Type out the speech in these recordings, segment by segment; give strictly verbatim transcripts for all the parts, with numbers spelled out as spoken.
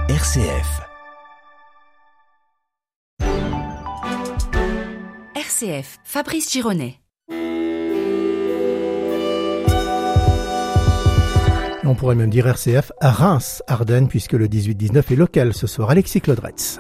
R C F. R C F, Fabrice Gironet. On pourrait même dire R C F à Reims, Ardennes, puisque le dix-huit dix-neuf est local ce soir. Alexis Claudretz.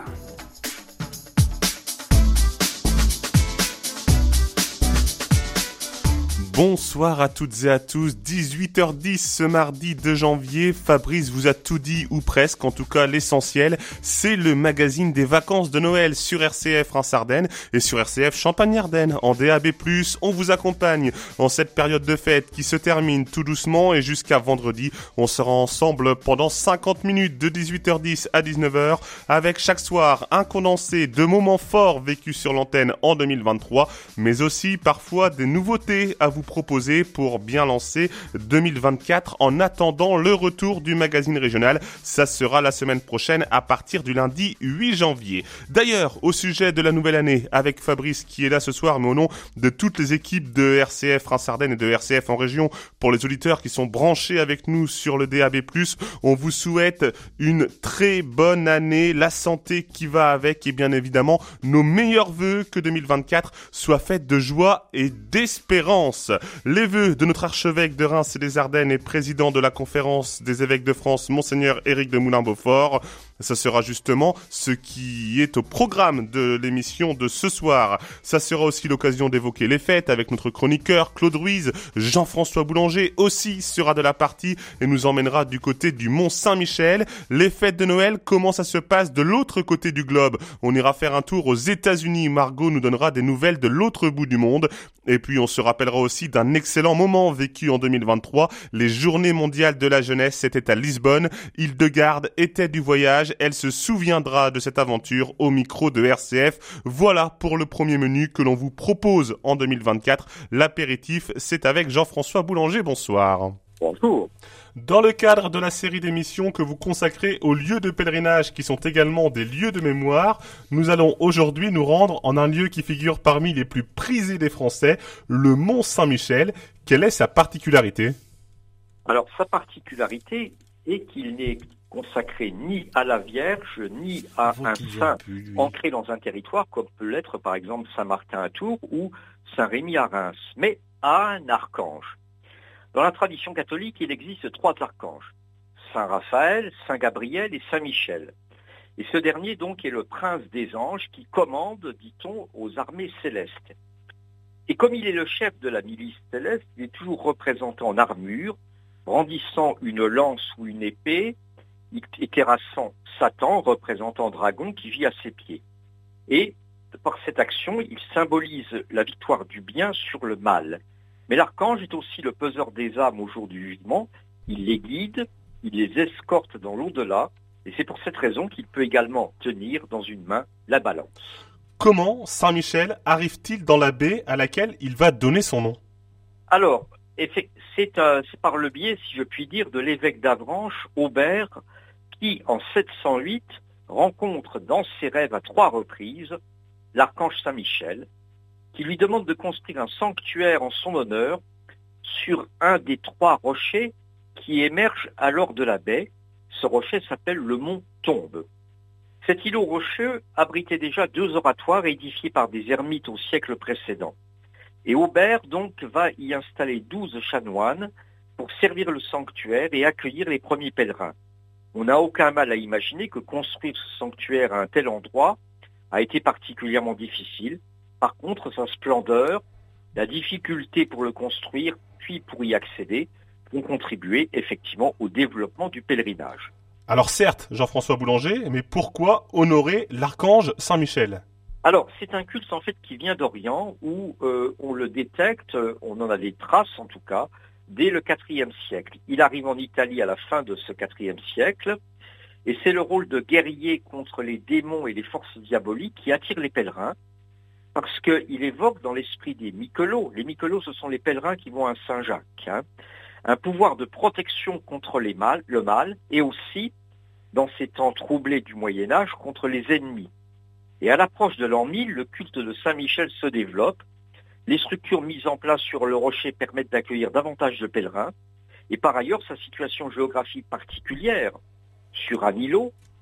Bonsoir à toutes et à tous, dix-huit heures dix ce mardi deux janvier, Fabrice vous a tout dit ou presque, en tout cas l'essentiel, c'est le magazine des vacances de Noël sur R C F Reims-Ardennes et sur R C F Champagne-Ardenne. En D A B plus, on vous accompagne en cette période de fête qui se termine tout doucement et jusqu'à vendredi, on sera ensemble pendant cinquante minutes de dix-huit heures dix à dix-neuf heures avec chaque soir un condensé de moments forts vécus sur l'antenne en deux mille vingt-trois, mais aussi parfois des nouveautés à vous proposer pour bien lancer deux mille vingt-quatre en attendant le retour du magazine régional. Ça sera la semaine prochaine à partir du lundi huit janvier. D'ailleurs, au sujet de la nouvelle année, avec Fabrice qui est là ce soir, mais au nom de toutes les équipes de R C F Reims-Ardennes et de R C F en région, pour les auditeurs qui sont branchés avec nous sur le D A B plus, on vous souhaite une très bonne année, la santé qui va avec et bien évidemment nos meilleurs vœux que deux mille vingt-quatre soit faite de joie et d'espérance. Les vœux de notre archevêque de Reims et des Ardennes et président de la conférence des évêques de France, Monseigneur Éric de Moulin-Beaufort. Ça sera justement ce qui est au programme de l'émission de ce soir. Ça sera aussi l'occasion d'évoquer les fêtes avec notre chroniqueur Claude Ruiz. Jean-François Boulanger aussi sera de la partie et nous emmènera du côté du Mont Saint-Michel. Les fêtes de Noël, comment ça se passe de l'autre côté du globe? On ira faire un tour aux États-Unis. Margot nous donnera des nouvelles de l'autre bout du monde. Et puis on se rappellera aussi d'un excellent moment vécu en deux mille vingt-trois. Les Journées mondiales de la jeunesse, c'était à Lisbonne. Hildegarde était du voyage. Elle se souviendra de cette aventure au micro de R C F. Voilà pour le premier menu que l'on vous propose en deux mille vingt-quatre. L'apéritif, c'est avec Jean-François Boulanger. Bonsoir. Bonjour. Dans le cadre de la série d'émissions que vous consacrez aux lieux de pèlerinage qui sont également des lieux de mémoire, nous allons aujourd'hui nous rendre en un lieu qui figure parmi les plus prisés des Français, le Mont Saint-Michel. Quelle est sa particularité ? Alors, sa particularité est qu'il n'est consacré ni à la Vierge, ni à Vous un saint pu, oui. ancré dans un territoire, comme peut l'être par exemple Saint-Martin à Tours ou Saint-Rémy à Reims, mais à un archange. Dans la tradition catholique, il existe trois archanges, Saint Raphaël, Saint Gabriel et Saint Michel. Et ce dernier donc est le prince des anges qui commande, dit-on, aux armées célestes. Et comme il est le chef de la milice céleste, il est toujours représenté en armure, brandissant une lance ou une épée, et terrassant Satan, représentant dragon, qui vit à ses pieds. Et par cette action, il symbolise la victoire du bien sur le mal. Mais l'archange est aussi le peseur des âmes au jour du jugement. Il les guide, il les escorte dans l'au-delà, et c'est pour cette raison qu'il peut également tenir dans une main la balance. Comment Saint-Michel arrive-t-il dans la baie à laquelle il va donner son nom ? Alors, c'est, c'est, euh, c'est par le biais, si je puis dire, de l'évêque d'Avranches, Aubert, qui, en sept cent huit, rencontre dans ses rêves à trois reprises l'archange Saint-Michel, qui lui demande de construire un sanctuaire en son honneur sur un des trois rochers qui émergent alors de la baie. Ce rocher s'appelle le mont Tombe. Cet îlot rocheux abritait déjà deux oratoires édifiés par des ermites au siècle précédent. Et Aubert donc va y installer douze chanoines pour servir le sanctuaire et accueillir les premiers pèlerins. On n'a aucun mal à imaginer que construire ce sanctuaire à un tel endroit a été particulièrement difficile. Par contre, sa splendeur, la difficulté pour le construire, puis pour y accéder, vont contribuer effectivement au développement du pèlerinage. Alors certes, Jean-François Boulanger, mais pourquoi honorer l'archange Saint-Michel ? Alors, c'est un culte en fait qui vient d'Orient, où euh, on le détecte, on en a des traces en tout cas, dès le quatrième siècle. Il arrive en Italie à la fin de ce quatrième siècle, et c'est le rôle de guerrier contre les démons et les forces diaboliques qui attire les pèlerins, parce qu'il évoque dans l'esprit des Miquelots, les Miquelots ce sont les pèlerins qui vont à Saint-Jacques, hein, un pouvoir de protection contre les mal, le mal, et aussi, dans ces temps troublés du Moyen-Âge, contre les ennemis. Et à l'approche de l'an mille, le culte de Saint-Michel se développe. Les structures mises en place sur le rocher permettent d'accueillir davantage de pèlerins. Et par ailleurs, sa situation géographique particulière, sur un îlot,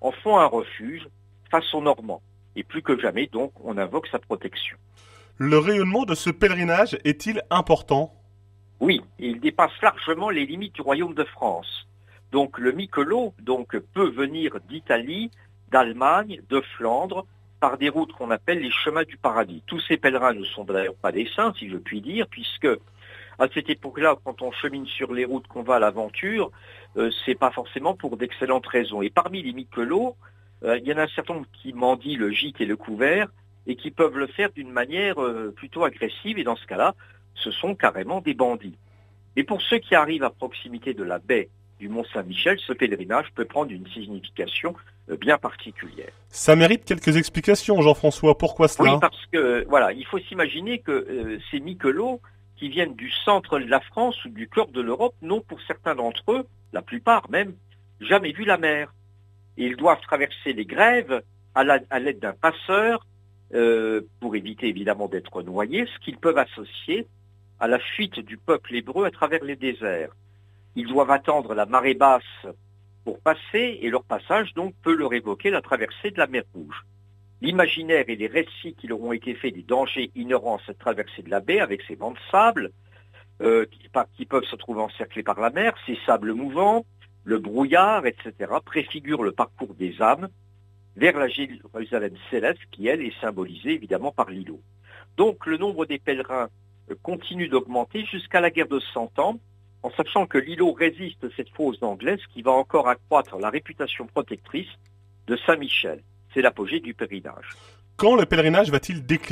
en font un refuge face aux Normands. Et plus que jamais, donc, on invoque sa protection. Le rayonnement de ce pèlerinage est-il important ? Oui, il dépasse largement les limites du royaume de France. Donc le Miquelot donc, peut venir d'Italie, d'Allemagne, de Flandre, par des routes qu'on appelle les chemins du paradis. Tous ces pèlerins ne sont d'ailleurs pas des saints, si je puis dire, puisque à cette époque-là, quand on chemine sur les routes, qu'on va à l'aventure, euh, c'est pas forcément pour d'excellentes raisons. Et parmi les Miquelots, euh, il y en a un certain nombre qui mendient le gîte et le couvert, et qui peuvent le faire d'une manière euh, plutôt agressive, et dans ce cas-là, ce sont carrément des bandits. Et pour ceux qui arrivent à proximité de la baie du Mont-Saint-Michel, ce pèlerinage peut prendre une signification euh, bien particulière. Ça mérite quelques explications, Jean-François. Pourquoi cela ? Oui, parce que voilà, il faut s'imaginer que euh, ces Miquelots qui viennent du centre de la France ou du cœur de l'Europe n'ont pour certains d'entre eux, la plupart même, jamais vu la mer. Et ils doivent traverser les grèves à, la, à l'aide d'un passeur euh, pour éviter évidemment d'être noyés, ce qu'ils peuvent associer à la fuite du peuple hébreu à travers les déserts. Ils doivent attendre la marée basse pour passer, et leur passage donc peut leur évoquer la traversée de la mer Rouge. L'imaginaire et les récits qui leur ont été faits des dangers inhérents à cette traversée de la baie avec ces bancs de sable, euh, qui, qui peuvent se trouver encerclés par la mer, ces sables mouvants, le brouillard, et cetera, préfigurent le parcours des âmes vers la Jérusalem céleste qui, elle, est symbolisée évidemment par l'îlot. Donc le nombre des pèlerins continue d'augmenter jusqu'à la guerre de Cent Ans, en sachant que l'îlot résiste cette fois aux Anglais, ce qui va encore accroître la réputation protectrice de Saint-Michel. C'est l'apogée du pèlerinage. Quand le pèlerinage va-t-il décliner ?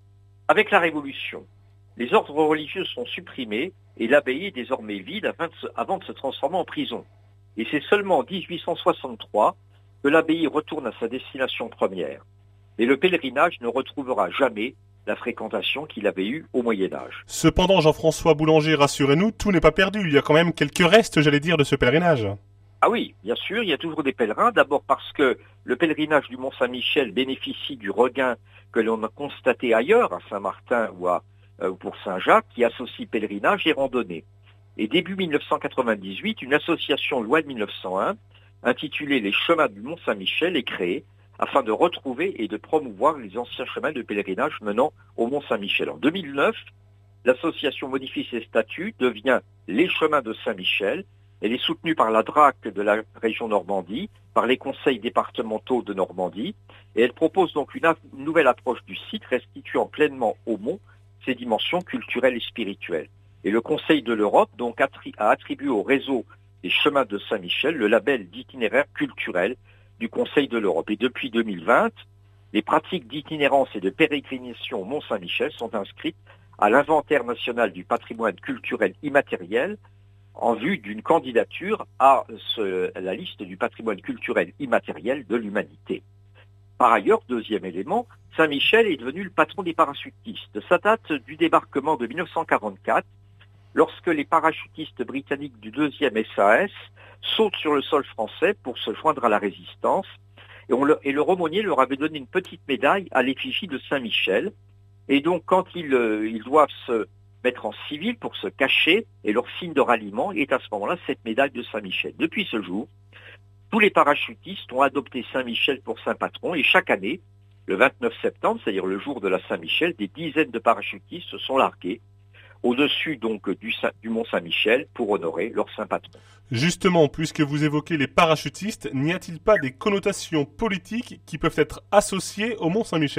Avec la Révolution, les ordres religieux sont supprimés et l'abbaye est désormais vide avant de se, avant de se transformer en prison. Et c'est seulement en dix-huit cent soixante-trois que l'abbaye retourne à sa destination première. Et le pèlerinage ne retrouvera jamais la fréquentation qu'il avait eue au Moyen-Âge. Cependant, Jean-François Boulanger, rassurez-nous, tout n'est pas perdu. Il y a quand même quelques restes, j'allais dire, de ce pèlerinage. Ah oui, bien sûr, il y a toujours des pèlerins. D'abord parce que le pèlerinage du Mont-Saint-Michel bénéficie du regain que l'on a constaté ailleurs, à Saint-Martin ou à, euh, pour Saint-Jacques, qui associe pèlerinage et randonnée. Et début mille neuf cent quatre-vingt-dix-huit, une association loi de mille neuf cent un, intitulée Les Chemins du Mont-Saint-Michel, est créée afin de retrouver et de promouvoir les anciens chemins de pèlerinage menant au Mont-Saint-Michel. En deux mille neuf, l'association modifie ses statuts, devient Les Chemins de Saint-Michel. Elle est soutenue par la D R A C de la région Normandie, par les conseils départementaux de Normandie, et elle propose donc une, une nouvelle approche du site restituant pleinement au mont ses dimensions culturelles et spirituelles. Et le Conseil de l'Europe donc attri- a attribué au réseau des chemins de Saint-Michel le label d'itinéraire culturel du Conseil de l'Europe. Et depuis deux mille vingt, les pratiques d'itinérance et de pérégrination au Mont-Saint-Michel sont inscrites à l'inventaire national du patrimoine culturel immatériel en vue d'une candidature à ce, la liste du patrimoine culturel immatériel de l'humanité. Par ailleurs, deuxième élément, Saint-Michel est devenu le patron des parachutistes. Ça date du débarquement de mille neuf cent quarante-quatre, lorsque les parachutistes britanniques du deuxième S A S sautent sur le sol français pour se joindre à la résistance, et, on le, et le aumônier leur avait donné une petite médaille à l'effigie de Saint-Michel. Et donc, quand ils, euh, ils doivent se mettre en civil pour se cacher, et leur signe de ralliement est à ce moment-là cette médaille de Saint-Michel. Depuis ce jour, tous les parachutistes ont adopté Saint-Michel pour saint patron, et chaque année, le vingt-neuf septembre, c'est-à-dire le jour de la Saint-Michel, des dizaines de parachutistes se sont largués au-dessus donc du, du Mont Saint-Michel pour honorer leur saint patron. Justement, puisque vous évoquez les parachutistes, n'y a-t-il pas des connotations politiques qui peuvent être associées au Mont Saint-Michel ?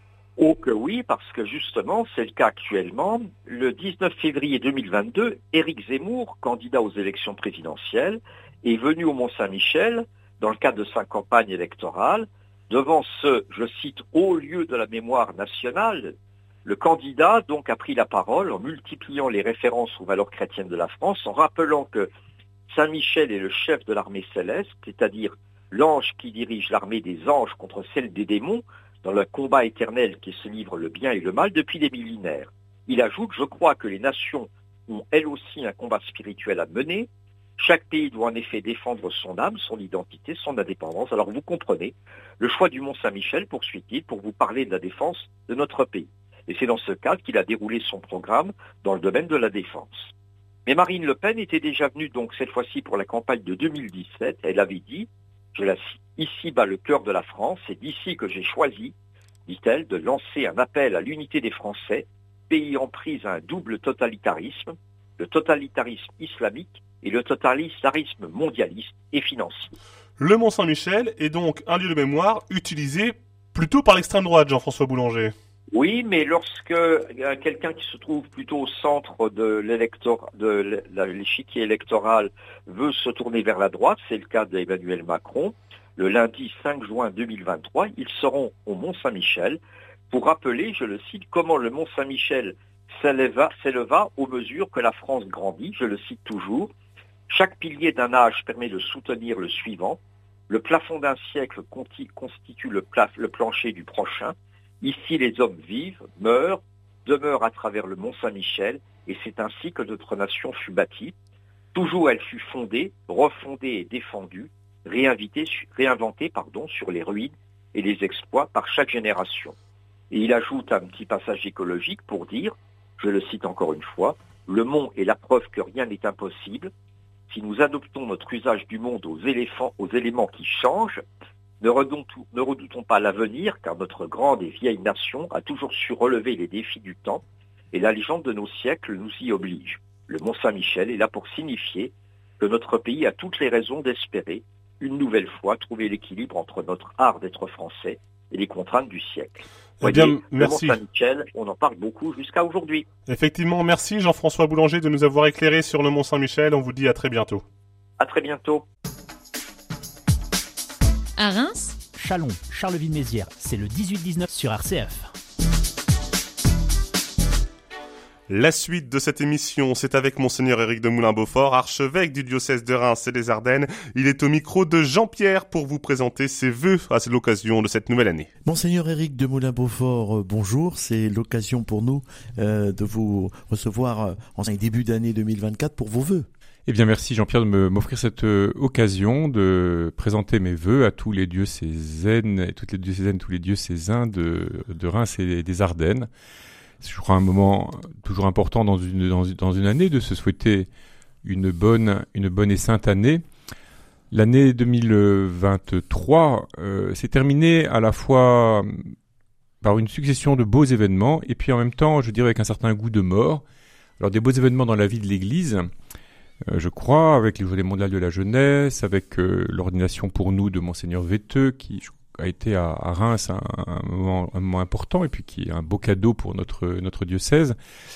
Oh que oui, parce que justement, c'est le cas actuellement. Le dix-neuf février deux mille vingt-deux, Éric Zemmour, candidat aux élections présidentielles, est venu au Mont Saint-Michel dans le cadre de sa campagne électorale. Devant ce, je cite, haut lieu de la mémoire nationale, le candidat donc a pris la parole en multipliant les références aux valeurs chrétiennes de la France, en rappelant que Saint-Michel est le chef de l'armée céleste, c'est-à-dire l'ange qui dirige l'armée des anges contre celle des démons, dans le combat éternel qui se livre le bien et le mal depuis des millénaires. Il ajoute, je crois que les nations ont elles aussi un combat spirituel à mener. Chaque pays doit en effet défendre son âme, son identité, son indépendance. Alors vous comprenez, le choix du Mont Saint-Michel, poursuit-il, pour vous parler de la défense de notre pays. Et c'est dans ce cadre qu'il a déroulé son programme dans le domaine de la défense. Mais Marine Le Pen était déjà venue donc cette fois-ci pour la campagne de deux mille dix-sept. Elle avait dit « Je la cite. Ici bat le cœur de la France, c'est d'ici que j'ai choisi, dit-elle, de lancer un appel à l'unité des Français, pays en prise à un double totalitarisme, le totalitarisme islamique et le totalitarisme mondialiste et financier. Le Mont-Saint-Michel est donc un lieu de mémoire utilisé plutôt par l'extrême droite, Jean-François Boulanger. Oui, mais lorsque euh, quelqu'un qui se trouve plutôt au centre de, l'élector- de l'échiquier électoral veut se tourner vers la droite, c'est le cas d'Emmanuel Macron, le lundi cinq juin deux mille vingt-trois, ils seront au Mont-Saint-Michel pour rappeler, je le cite, comment le Mont-Saint-Michel s'éleva, s'éleva aux mesures que la France grandit, je le cite toujours. Chaque pilier d'un âge permet de soutenir le suivant. Le plafond d'un siècle constitue le, pla- le plancher du prochain. Ici, les hommes vivent, meurent, demeurent à travers le Mont-Saint-Michel, et c'est ainsi que notre nation fut bâtie. Toujours elle fut fondée, refondée et défendue, réinventée, réinventée pardon, sur les ruines et les exploits par chaque génération. Et il ajoute un petit passage écologique pour dire, je le cite encore une fois, le mont est la preuve que rien n'est impossible. Si nous adoptons notre usage du monde aux, éléphants, aux éléments qui changent, ne redoutons, ne redoutons pas l'avenir, car notre grande et vieille nation a toujours su relever les défis du temps, et la légende de nos siècles nous y oblige. Le Mont-Saint-Michel est là pour signifier que notre pays a toutes les raisons d'espérer, une nouvelle fois, trouver l'équilibre entre notre art d'être français et les contraintes du siècle. Eh bien, Voyez, merci. Le Mont-Saint-Michel, on en parle beaucoup jusqu'à aujourd'hui. Effectivement, merci Jean-François Boulanger de nous avoir éclairé sur le Mont-Saint-Michel. On vous dit à très bientôt. À très bientôt. À Reims, Châlons, Charleville-Mézières, c'est le dix-huit dix-neuf sur R C F. La suite de cette émission, c'est avec Monseigneur Éric de Moulin-Beaufort, archevêque du diocèse de Reims et des Ardennes. Il est au micro de Jean-Pierre pour vous présenter ses vœux à l'occasion de cette nouvelle année. Monseigneur Éric de Moulin-Beaufort, bonjour. C'est l'occasion pour nous euh, de vous recevoir euh, en début d'année deux mille vingt-quatre pour vos vœux. Eh bien, merci Jean-Pierre de me, m'offrir cette euh, occasion de présenter mes vœux à tous les diocésaines et toutes les diocésaines, tous les diocésains de, de Reims et des Ardennes. C'est, je crois, un moment toujours important dans une, dans, dans une année de se souhaiter une bonne, une bonne et sainte année. L'année deux mille vingt-trois euh, s'est terminée à la fois par une succession de beaux événements et puis en même temps, je dirais, avec un certain goût de mort. Alors, des beaux événements dans la vie de l'Église, euh, je crois, avec les Journées mondiales de la jeunesse, avec euh, l'ordination pour nous de Monseigneur Véteux, qui je a été à, à Reims un, un, moment, un moment important et puis qui est un beau cadeau pour notre, notre diocèse.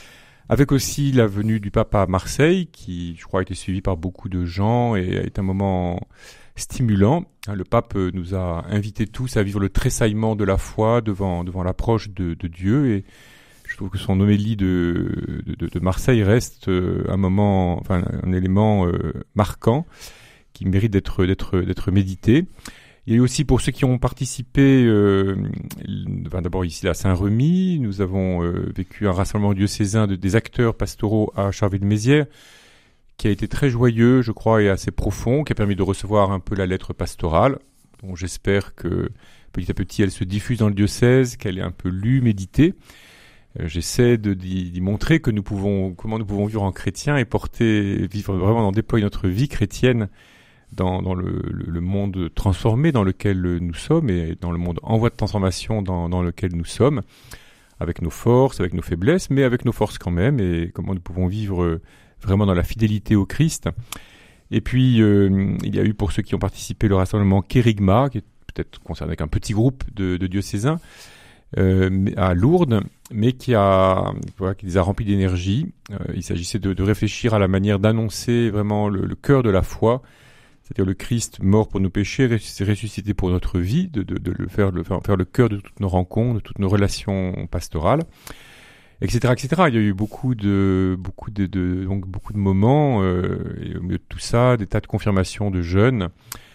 Avec aussi la venue du pape à Marseille, qui, je crois, a été suivi par beaucoup de gens et a été un moment stimulant. Le pape nous a invités tous à vivre le tressaillement de la foi devant, devant l'approche de, de Dieu, et je trouve que son homélie de, de, de Marseille reste un moment, enfin, un élément euh, marquant qui mérite d'être, d'être, d'être médité. Il y a eu aussi, pour ceux qui ont participé, euh, enfin, d'abord ici à Saint-Remy, nous avons euh, vécu un rassemblement diocésain de, des acteurs pastoraux à Charleville-Mézières, qui a été très joyeux, je crois, et assez profond, qui a permis de recevoir un peu la lettre pastorale, dont j'espère que petit à petit elle se diffuse dans le diocèse, qu'elle est un peu lue, méditée. Euh, j'essaie de, d'y, d'y montrer que nous pouvons, comment nous pouvons vivre en chrétien et porter, vivre vraiment, en déployer notre vie chrétienne dans, dans le, le, le monde transformé dans lequel nous sommes et dans le monde en voie de transformation dans, dans lequel nous sommes, avec nos forces, avec nos faiblesses, mais avec nos forces quand même, et comment nous pouvons vivre vraiment dans la fidélité au Christ. Et puis, euh, il y a eu, pour ceux qui ont participé, le rassemblement Kérigma, qui est peut-être concerné avec un petit groupe de, de diocésains, euh, à Lourdes, mais qui, a, voilà, qui les a remplis d'énergie. Euh, il s'agissait de, de réfléchir à la manière d'annoncer vraiment le, le cœur de la foi, c'est-à-dire le Christ mort pour nos péchés, ressuscité pour notre vie, de, de, de le faire, de faire, faire le cœur de toutes nos rencontres, de toutes nos relations pastorales, et cetera, et cetera. Il y a eu beaucoup de, beaucoup de, de donc beaucoup de moments, euh, et au milieu de tout ça, des tas de confirmations de jeunes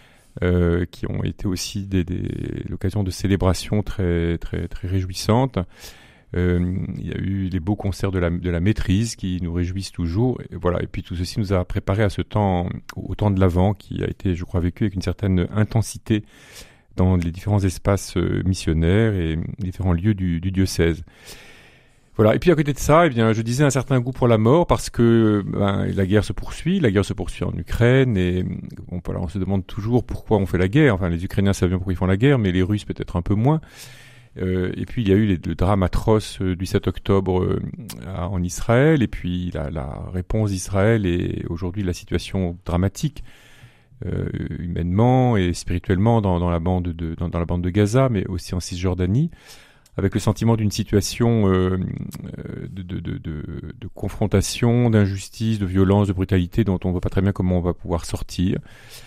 euh, qui ont été aussi des, des, l'occasion de célébrations très, très, très réjouissantes. Euh, il y a eu les beaux concerts de la, de la maîtrise qui nous réjouissent toujours, et voilà. Et puis tout ceci nous a préparé à ce temps, au temps de l'Avent, qui a été, je crois, vécu avec une certaine intensité dans les différents espaces missionnaires et les différents lieux du, du diocèse. Voilà. Et puis à côté de ça, eh bien, je disais un certain goût pour la mort parce que ben, la guerre se poursuit, la guerre se poursuit en Ukraine et bon, voilà, on se demande toujours pourquoi on fait la guerre. Enfin, les Ukrainiens savent bien pourquoi ils font la guerre, mais les Russes peut-être un peu moins. Euh, et puis il y a eu les, le drame atroce euh, du sept octobre euh, à, en Israël, et puis la, la réponse d'Israël et aujourd'hui la situation dramatique euh, humainement et spirituellement dans, dans la bande de dans, dans la bande de Gaza, mais aussi en Cisjordanie, avec le sentiment d'une situation euh, de, de, de, de, de confrontation, d'injustice, de violence, de brutalité dont on ne voit pas très bien comment on va pouvoir sortir.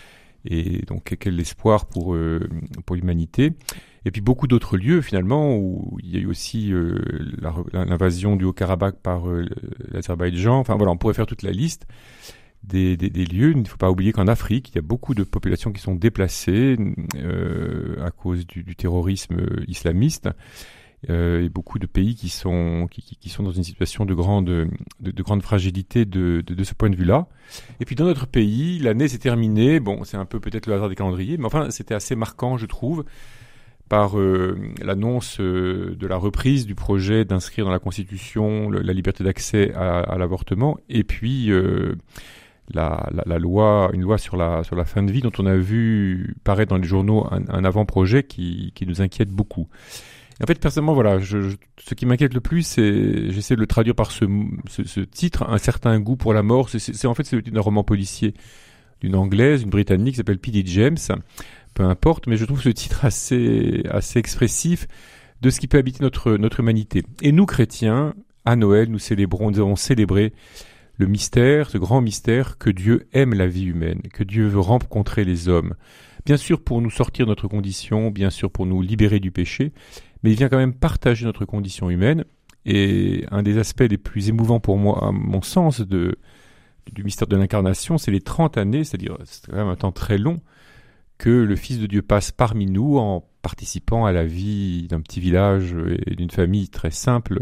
Et donc quel espoir pour euh, pour l'humanité. Et puis beaucoup d'autres lieux finalement où il y a eu aussi euh, la, l'invasion du Haut-Karabakh par euh, l'Azerbaïdjan. Enfin voilà, on pourrait faire toute la liste des, des, des lieux. Il ne faut pas oublier qu'en Afrique, il y a beaucoup de populations qui sont déplacées euh, à cause du, du terrorisme islamiste. Euh, et beaucoup de pays qui sont qui, qui sont dans une situation de grande de, de grande fragilité de, de de ce point de vue-là. Et puis dans notre pays, l'année s'est terminée. Bon, c'est un peu peut-être le hasard des calendriers, mais enfin c'était assez marquant, je trouve, par euh, l'annonce euh, de la reprise du projet d'inscrire dans la Constitution le, la liberté d'accès à, à l'avortement, et puis euh, la, la, la loi, une loi sur la sur la fin de vie dont on a vu paraître dans les journaux un, un avant-projet qui qui nous inquiète beaucoup. En fait, personnellement, voilà, je, je, ce qui m'inquiète le plus, c'est, j'essaie de le traduire par ce, ce, ce titre, un certain goût pour la mort. C'est, c'est, c'est en fait c'est le titre d'un roman policier d'une anglaise, une britannique qui s'appelle P D James. Peu importe, mais je trouve ce titre assez, assez expressif de ce qui peut habiter notre, notre humanité. Et nous, chrétiens, à Noël, nous célébrons, nous avons célébré le mystère, ce grand mystère que Dieu aime la vie humaine, que Dieu veut rencontrer les hommes. Bien sûr pour nous sortir de notre condition, bien sûr pour nous libérer du péché, mais il vient quand même partager notre condition humaine. Et un des aspects les plus émouvants pour moi, à mon sens, de, du mystère de l'incarnation, c'est les trente années, c'est-à-dire c'est quand même un temps très long, que le Fils de Dieu passe parmi nous en participant à la vie d'un petit village et d'une famille très simple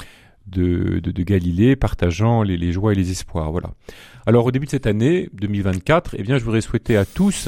de, de, de Galilée, partageant les, les joies et les espoirs. Voilà. Alors au début de cette année, deux mille vingt-quatre, eh bien, je voudrais souhaiter à tous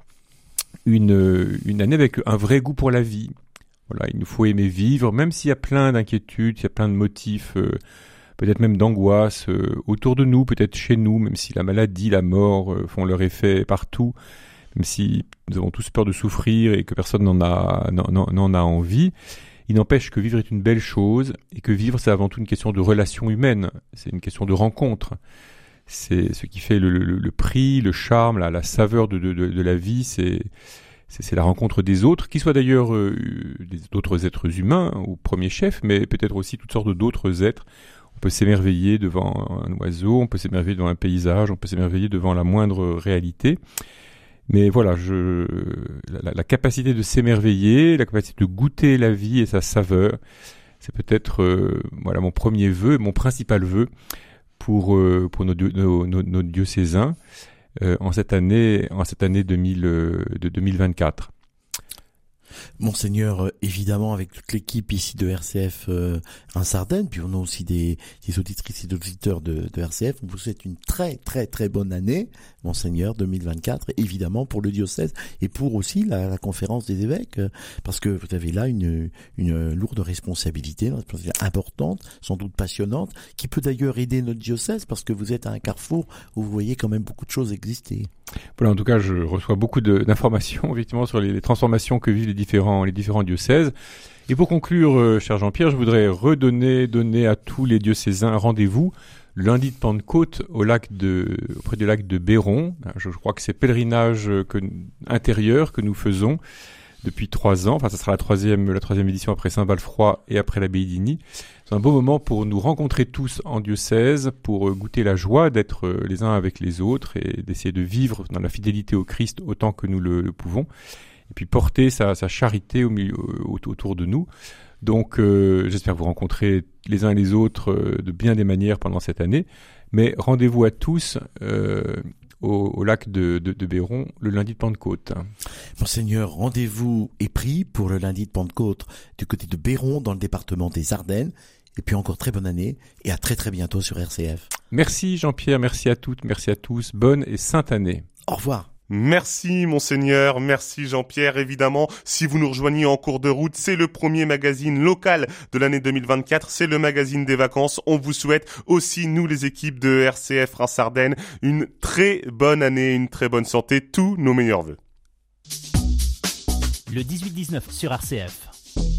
une, une année avec un vrai goût pour la vie. Voilà, il nous faut aimer vivre, même s'il y a plein d'inquiétudes, il y a plein de motifs, euh, peut-être même d'angoisse euh, autour de nous, peut-être chez nous, même si la maladie, la mort euh, font leur effet partout, même si nous avons tous peur de souffrir et que personne n'en a, n'en, n'en a envie. Il n'empêche que vivre est une belle chose et que vivre, c'est avant tout une question de relation humaine, c'est une question de rencontre. C'est ce qui fait le, le, le prix, le charme, la, la saveur de, de, de, de la vie, c'est... C'est, c'est la rencontre des autres, qui soient d'ailleurs euh, d'autres êtres humains au premier chef, mais peut-être aussi toutes sortes d'autres êtres. On peut s'émerveiller devant un oiseau, on peut s'émerveiller devant un paysage, on peut s'émerveiller devant la moindre réalité. Mais voilà, je, la, la capacité de s'émerveiller, la capacité de goûter la vie et sa saveur, c'est peut-être euh, voilà mon premier vœu, mon principal vœu pour euh, pour nos, nos, nos, nos diocésains. Euh, en cette année, en cette année deux mille, euh, de deux mille vingt-quatre. Monseigneur, évidemment, avec toute l'équipe ici de R C F euh, en Sardaigne, puis on a aussi des, des auditrices et auditeurs de, de R C F, on vous souhaite une très très très bonne année, Monseigneur, deux mille vingt-quatre, évidemment pour le diocèse et pour aussi la, la conférence des évêques, parce que vous avez là une, une lourde responsabilité, une responsabilité importante, sans doute passionnante, qui peut d'ailleurs aider notre diocèse, parce que vous êtes à un carrefour où vous voyez quand même beaucoup de choses exister. Voilà, en tout cas, je reçois beaucoup de, d'informations, effectivement, sur les, les transformations que vivent les différents, les différents diocèses. Et pour conclure, euh, cher Jean-Pierre, je voudrais redonner, donner à tous les diocésains un rendez-vous lundi de Pentecôte au lac de, auprès du lac de Béron. Je, je crois que c'est pèlerinage que, intérieur que nous faisons depuis trois ans. Enfin, ça sera la troisième, la troisième édition après Saint-Balfroid et après l'abbaye d'Igny. C'est un beau moment pour nous rencontrer tous en diocèse, pour goûter la joie d'être les uns avec les autres et d'essayer de vivre dans la fidélité au Christ autant que nous le, le pouvons. Et puis porter sa, sa charité au milieu, autour de nous. Donc, euh, j'espère vous rencontrer les uns et les autres euh, de bien des manières pendant cette année. Mais rendez-vous à tous euh, au, au lac de, de, de Béron le lundi de Pentecôte. Monseigneur, rendez-vous est pris pour le lundi de Pentecôte du côté de Béron dans le département des Ardennes. Et puis encore très bonne année et à très très bientôt sur R C F. Merci Jean-Pierre, merci à toutes, merci à tous. Bonne et sainte année. Au revoir. Merci Monseigneur, merci Jean-Pierre. Évidemment, si vous nous rejoignez en cours de route, c'est le premier magazine local de l'année deux mille vingt-quatre, c'est le magazine des vacances. On vous souhaite aussi, nous les équipes de R C F Reims-Ardennes, une très bonne année, une très bonne santé, tous nos meilleurs vœux. Le dix-huit dix-neuf sur R C F.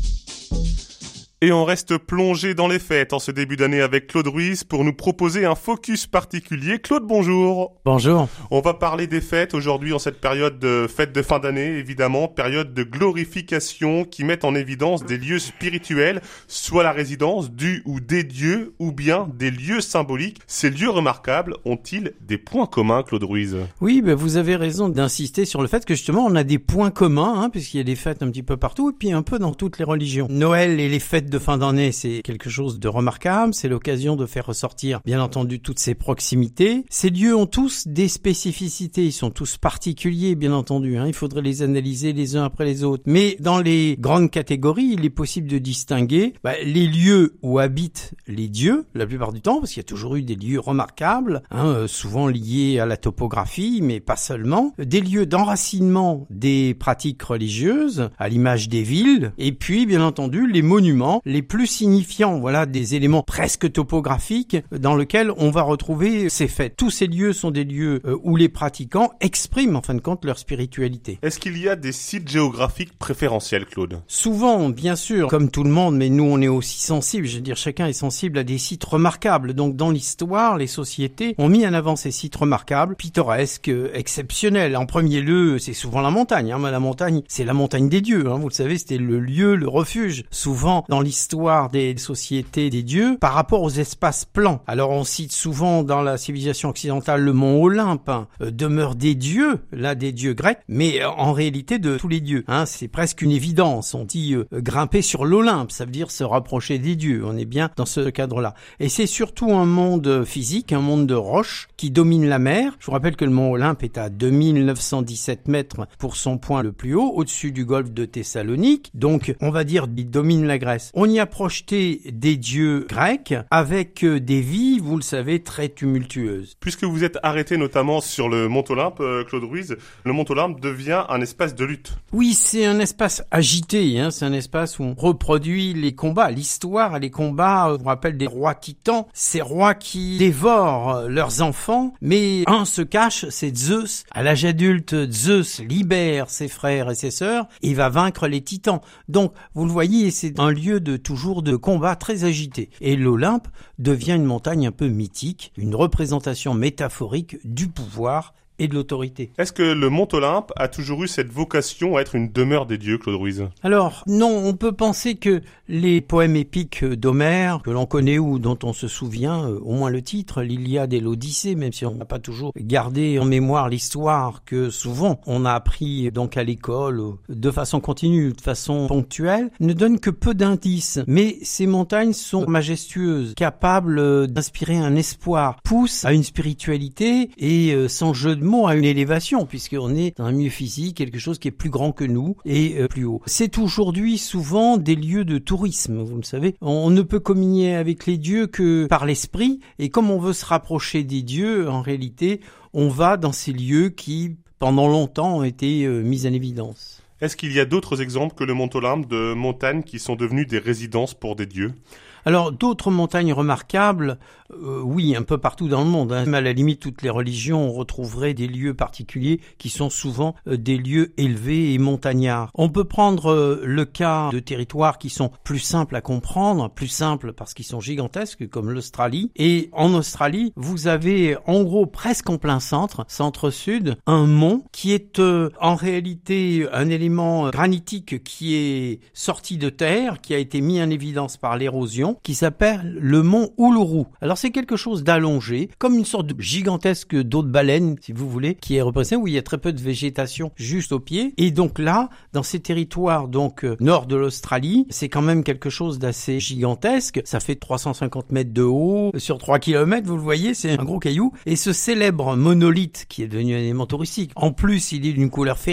Et on reste plongé dans les fêtes en ce début d'année avec Claude Ruiz pour nous proposer un focus particulier. Claude, bonjour. Bonjour. On va parler des fêtes aujourd'hui en cette période de fête de fin d'année, évidemment, période de glorification qui met en évidence des lieux spirituels, soit la résidence du ou des dieux, ou bien des lieux symboliques. Ces lieux remarquables ont-ils des points communs, Claude Ruiz ? Oui, ben vous avez raison d'insister sur le fait que justement on a des points communs, hein, puisqu'il y a des fêtes un petit peu partout, et puis un peu dans toutes les religions. Noël et les fêtes de fin d'année, c'est quelque chose de remarquable, c'est l'occasion de faire ressortir, bien entendu, toutes ces proximités. Ces lieux ont tous des spécificités, ils sont tous particuliers, bien entendu, hein, il faudrait les analyser les uns après les autres. Mais dans les grandes catégories, il est possible de distinguer bah, les lieux où habitent les dieux, la plupart du temps, parce qu'il y a toujours eu des lieux remarquables, hein, euh, souvent liés à la topographie, mais pas seulement, des lieux d'enracinement des pratiques religieuses, à l'image des villes, et puis, bien entendu, les monuments, les plus signifiants, voilà, des éléments presque topographiques dans lesquels on va retrouver ces fêtes. Tous ces lieux sont des lieux où les pratiquants expriment en fin de compte leur spiritualité. Est-ce qu'il y a des sites géographiques préférentiels, Claude ? Souvent, bien sûr, comme tout le monde, mais nous on est aussi sensibles, je veux dire chacun est sensible à des sites remarquables. Donc dans l'histoire, les sociétés ont mis en avant ces sites remarquables, pittoresques, exceptionnels. En premier lieu, c'est souvent la montagne, hein, mais la montagne, c'est la montagne des dieux, hein, vous le savez, c'était le lieu, le refuge. Souvent, dans l'histoire des sociétés des dieux par rapport aux espaces plans. Alors on cite souvent dans la civilisation occidentale le mont Olympe, hein, euh, demeure des dieux, là des dieux grecs, mais euh, en réalité de tous les dieux. Hein, c'est presque une évidence. On dit euh, grimper sur l'Olympe, ça veut dire se rapprocher des dieux. On est bien dans ce cadre-là. Et c'est surtout un monde physique, un monde de roches qui domine la mer. Je vous rappelle que le mont Olympe est à deux mille neuf cent dix-sept mètres pour son point le plus haut, au-dessus du golfe de Thessalonique. Donc on va dire qu'il domine la Grèce. On y a projeté des dieux grecs avec des vies, vous le savez, très tumultueuses. Puisque vous êtes arrêté notamment sur le Mont Olympe, euh, Claude Ruiz, le Mont Olympe devient un espace de lutte. Oui, c'est un espace agité, hein, c'est un espace où on reproduit les combats, l'histoire et les combats, on rappelle des rois titans, ces rois qui dévorent leurs enfants, mais un se cache, c'est Zeus. À l'âge adulte, Zeus libère ses frères et ses sœurs, et il va vaincre les titans. Donc, vous le voyez, c'est un lieu de toujours de combat très agité. Et l'Olympe devient une montagne un peu mythique, une représentation métaphorique du pouvoir et de l'autorité. Est-ce que le Mont Olympe a toujours eu cette vocation à être une demeure des dieux, Claude Ruiz ? Alors, non, on peut penser que les poèmes épiques d'Homère, que l'on connaît ou dont on se souvient, euh, au moins le titre, l'Iliade et l'Odyssée, même si on n'a pas toujours gardé en mémoire l'histoire que souvent on a appris donc à l'école de façon continue, de façon ponctuelle, ne donnent que peu d'indices. Mais ces montagnes sont majestueuses, capables d'inspirer un espoir, poussent à une spiritualité et euh, sans jeu de à une élévation, puisqu'on est dans un milieu physique, quelque chose qui est plus grand que nous et euh, plus haut. C'est aujourd'hui souvent des lieux de tourisme, vous le savez. On ne peut communier avec les dieux que par l'esprit, et comme on veut se rapprocher des dieux, en réalité, on va dans ces lieux qui, pendant longtemps, ont été euh, mis en évidence. Est-ce qu'il y a d'autres exemples que le Mont Olympe de montagnes qui sont devenues des résidences pour des dieux ? Alors, d'autres montagnes remarquables, euh, oui, un peu partout dans le monde. Hein. À la limite, toutes les religions, on retrouverait des lieux particuliers qui sont souvent euh, des lieux élevés et montagnards. On peut prendre euh, le cas de territoires qui sont plus simples à comprendre, plus simples parce qu'ils sont gigantesques, comme l'Australie. Et en Australie, vous avez en gros presque en plein centre, centre-sud, un mont qui est euh, en réalité un élément granitique qui est sorti de terre, qui a été mis en évidence par l'érosion, qui s'appelle le mont Uluru. Alors c'est quelque chose d'allongé, comme une sorte de gigantesque dos de baleine, si vous voulez, qui est représenté, où il y a très peu de végétation juste au pied. Et donc là, dans ces territoires donc euh, nord de l'Australie, c'est quand même quelque chose d'assez gigantesque. Ça fait trois cent cinquante mètres de haut, sur trois kilomètres, vous le voyez, c'est un gros caillou. Et ce célèbre monolithe, qui est devenu un élément touristique, en plus il est d'une couleur féerique très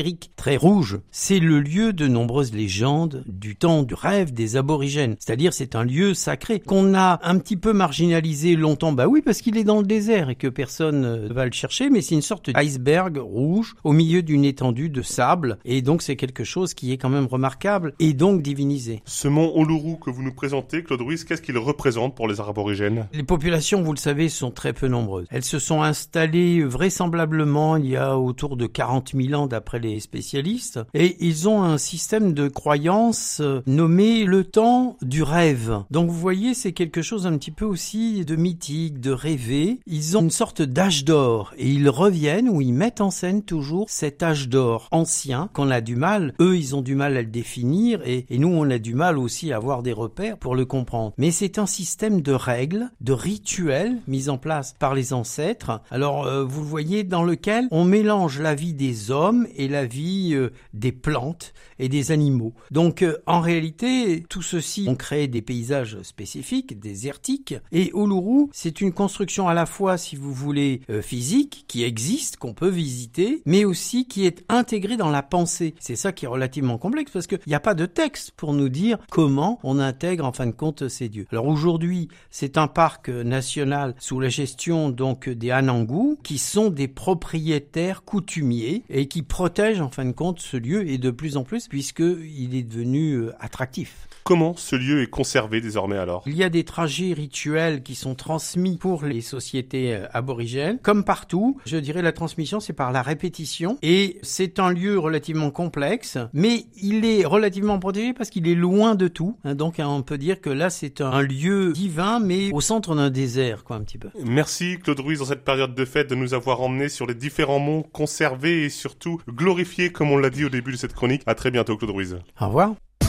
très rouge. C'est le lieu de nombreuses légendes du temps du rêve des aborigènes. C'est-à-dire c'est un lieu sacré qu'on a un petit peu marginalisé longtemps. Bah oui, parce qu'il est dans le désert et que personne ne va le chercher, mais c'est une sorte d'iceberg rouge au milieu d'une étendue de sable. Et donc c'est quelque chose qui est quand même remarquable et donc divinisé. Ce mont Uluru que vous nous présentez, Claude Ruiz, qu'est-ce qu'il représente pour les aborigènes? Les populations, vous le savez, sont très peu nombreuses. Elles se sont installées vraisemblablement il y a autour de quarante mille ans d'après les spécialistes. Et ils ont un système de croyance nommé le temps du rêve. Donc vous voyez, c'est quelque chose un petit peu aussi de mythique, de rêver. Ils ont une sorte d'âge d'or et ils reviennent ou ils mettent en scène toujours cet âge d'or ancien qu'on a du mal. Eux, ils ont du mal à le définir et, et nous, on a du mal aussi à avoir des repères pour le comprendre. Mais c'est un système de règles, de rituels mis en place par les ancêtres. Alors, euh, vous le voyez, dans lequel on mélange la vie des hommes et la vie euh, des plantes et des animaux. Donc, euh, en réalité, tout ceci ont créé des paysages spécifiques, désertiques. Et Uluru, c'est une construction à la fois, si vous voulez, euh, physique, qui existe, qu'on peut visiter, mais aussi qui est intégrée dans la pensée. C'est ça qui est relativement complexe parce qu'il n'y a pas de texte pour nous dire comment on intègre en fin de compte ces dieux. Alors aujourd'hui, c'est un parc national sous la gestion donc des Anangu qui sont des propriétaires coutumiers et qui protègent en fin de compte ce lieu et de plus en plus puisqu'il est devenu attractif. Comment ce lieu est conservé désormais alors? Il y a des trajets rituels qui sont transmis pour les sociétés aborigènes. Comme partout, je dirais la transmission c'est par la répétition et c'est un lieu relativement complexe, mais il est relativement protégé parce qu'il est loin de tout. Donc on peut dire que là c'est un lieu divin mais au centre d'un désert quoi un petit peu. Merci Claude Ruiz dans cette période de fête de nous avoir emmenés sur les différents monts conservés et surtout glorifiés comme on l'a dit au début de cette chronique. À très bientôt Claude Ruiz. Au revoir.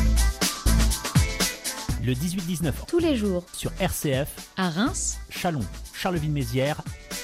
Le dix-huit dix-neuf Tous les jours. sur R C F, À Reims. Chalon, Charleville-Mézières.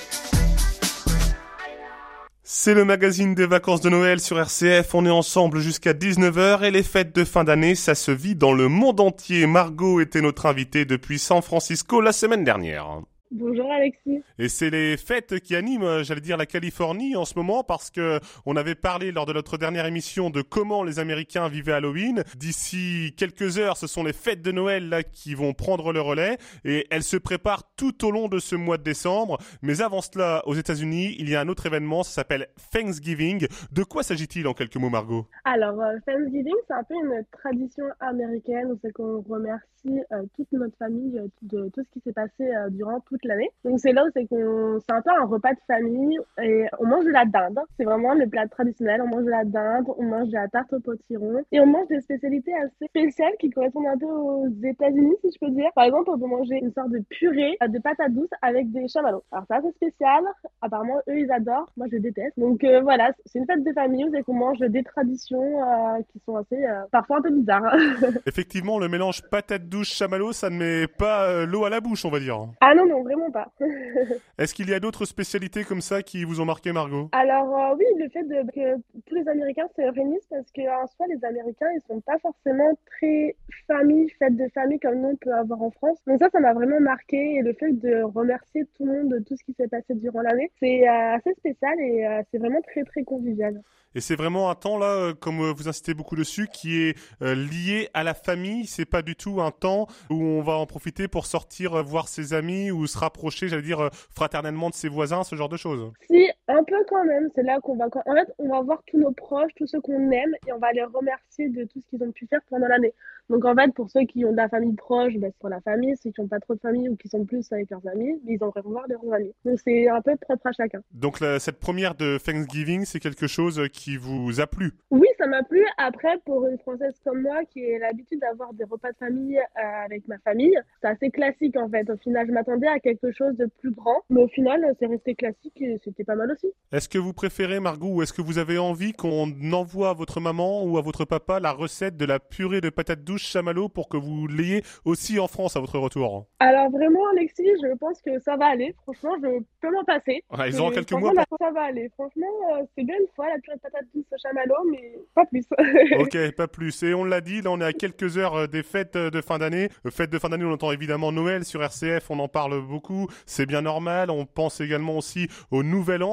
C'est le magazine des vacances de Noël sur R C F. On est ensemble jusqu'à dix-neuf heures et les fêtes de fin d'année, ça se vit dans le monde entier. Margot était notre invitée depuis San Francisco la semaine dernière. Bonjour Alexis. Et c'est les fêtes qui animent, j'allais dire, la Californie en ce moment parce que on avait parlé lors de notre dernière émission de comment les Américains vivaient Halloween. D'ici quelques heures, ce sont les fêtes de Noël là qui vont prendre le relais et elles se préparent tout au long de ce mois de décembre. Mais avant cela, aux États-Unis, il y a un autre événement, ça s'appelle Thanksgiving. De quoi s'agit-il en quelques mots, Margot? Alors, euh, Thanksgiving, c'est un peu une tradition américaine où c'est qu'on remercie euh, toute notre famille euh, de tout ce qui s'est passé euh, durant toute l'année. Donc c'est là où c'est qu'on c'est un peu un repas de famille et on mange de la dinde. C'est vraiment le plat traditionnel. On mange de la dinde, on mange de la tarte au potiron et on mange des spécialités assez spéciales qui correspondent un peu aux États-Unis, si je peux dire. Par exemple, on peut manger une sorte de purée de patates douces avec des chamallows. Alors c'est assez spécial. Apparemment, eux, ils adorent. Moi, je déteste. Donc euh, voilà, c'est une fête de famille où c'est qu'on mange des traditions euh, qui sont assez euh, parfois un peu bizarres. Effectivement, le mélange patate douce chamallow, ça ne met pas euh, l'eau à la bouche, on va dire. Ah non, non, vraiment pas. Est-ce qu'il y a d'autres spécialités comme ça qui vous ont marqué, Margot? Alors euh, oui, le fait de, que tous les Américains se réunissent parce qu'en soi, les Américains, ils sont pas forcément très famille, fête de famille comme nous on peut avoir en France. Donc ça, ça m'a vraiment marqué et le fait de remercier tout le monde de tout ce qui s'est passé durant l'année, c'est euh, assez spécial et euh, c'est vraiment très très convivial. Et c'est vraiment un temps, là, comme vous insistez beaucoup dessus, qui est euh, lié à la famille. C'est pas du tout un temps où on va en profiter pour sortir euh, voir ses amis ou se rapprocher, j'allais dire, euh, fraternellement de ses voisins, ce genre de choses. Si, un peu quand même. C'est là qu'on va... En fait, on va voir tous nos proches, tous ceux qu'on aime, et on va les remercier de tout ce qu'ils ont pu faire pendant l'année. Donc en fait, pour ceux qui ont de la famille proche, ben, c'est pour la famille. Ceux qui n'ont pas trop de famille ou qui sont plus avec leurs amis, ils aimeraient voir leurs amis. Donc c'est un peu propre à chacun. Donc la, cette première de Thanksgiving, c'est quelque chose qui vous a plu? Oui, ça m'a plu. Après, pour une Française comme moi qui a l'habitude d'avoir des repas de famille euh, avec ma famille, c'est assez classique en fait. Au final, je m'attendais à quelque chose de plus grand, mais au final, c'est resté classique et c'était pas mal aussi. Est-ce que vous préférez, Margot, ou est-ce que vous avez envie qu'on envoie à votre maman ou à votre papa la recette de la purée de patates douces chamallow pour que vous l'ayez aussi en France à votre retour? Alors vraiment, Alexis, je pense que ça va aller. Franchement, je peux m'en passer. Ouais, ils auront quelques mois. Pour... Ça va aller. Franchement, euh, c'est bien une fois la purée de patates douces au chamallow, mais pas plus. Ok, pas plus. Et on l'a dit, là on est à quelques heures des fêtes de fin d'année. Fêtes de fin d'année, on entend évidemment Noël sur R C F, on en parle beaucoup. C'est bien normal. On pense également aussi au Nouvel An